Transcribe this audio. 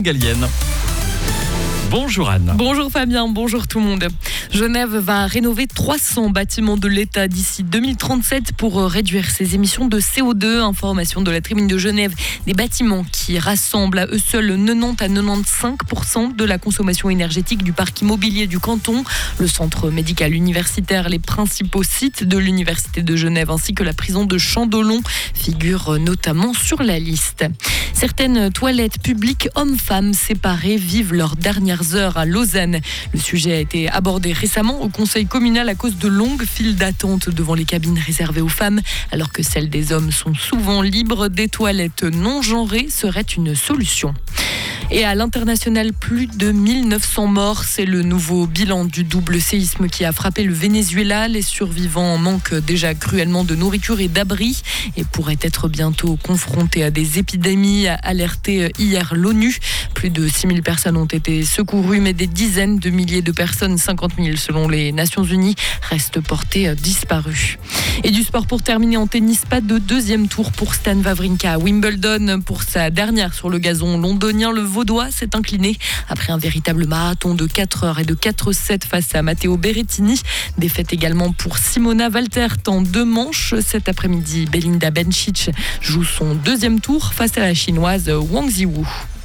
Galienne. Bonjour Anne. Bonjour Fabien, bonjour tout le monde. Genève va rénover 300 bâtiments de l'État d'ici 2037 pour réduire ses émissions de CO2. Information de la Tribune de Genève. Des bâtiments qui rassemblent à eux seuls 90 à 95% de la consommation énergétique du parc immobilier du canton. Le centre médical universitaire, les principaux sites de l'Université de Genève ainsi que la prison de Chandelon figurent notamment sur la liste. Certaines toilettes publiques hommes-femmes séparées vivent leurs dernières heures à Lausanne. Le sujet a été abordé récemment au conseil communal à cause de longues files d'attente devant les cabines réservées aux femmes, alors que celles des hommes sont souvent libres. Des toilettes non genrées seraient une solution. Et à l'international, plus de 1900 morts. C'est le nouveau bilan du double séisme qui a frappé le Venezuela. Les survivants manquent déjà cruellement de nourriture et d'abri et pourraient être bientôt confrontés à des épidémies, a alerté hier l'ONU. Plus de 6000 personnes ont été secourues, mais des dizaines de milliers de personnes, 50 000 selon les Nations Unies, restent portées disparues. Et du sport pour terminer en tennis, pas de deuxième tour pour Stan Wawrinka à Wimbledon. Pour sa dernière sur le gazon londonien, le Vaudois s'est incliné après un véritable marathon de 4 heures et de 4-7 face à Matteo Berrettini. Défaite également pour Simona Waltert en 2 manches. Cet après-midi, Belinda Bencic joue son deuxième tour face à la chinoise Wang Ziwu.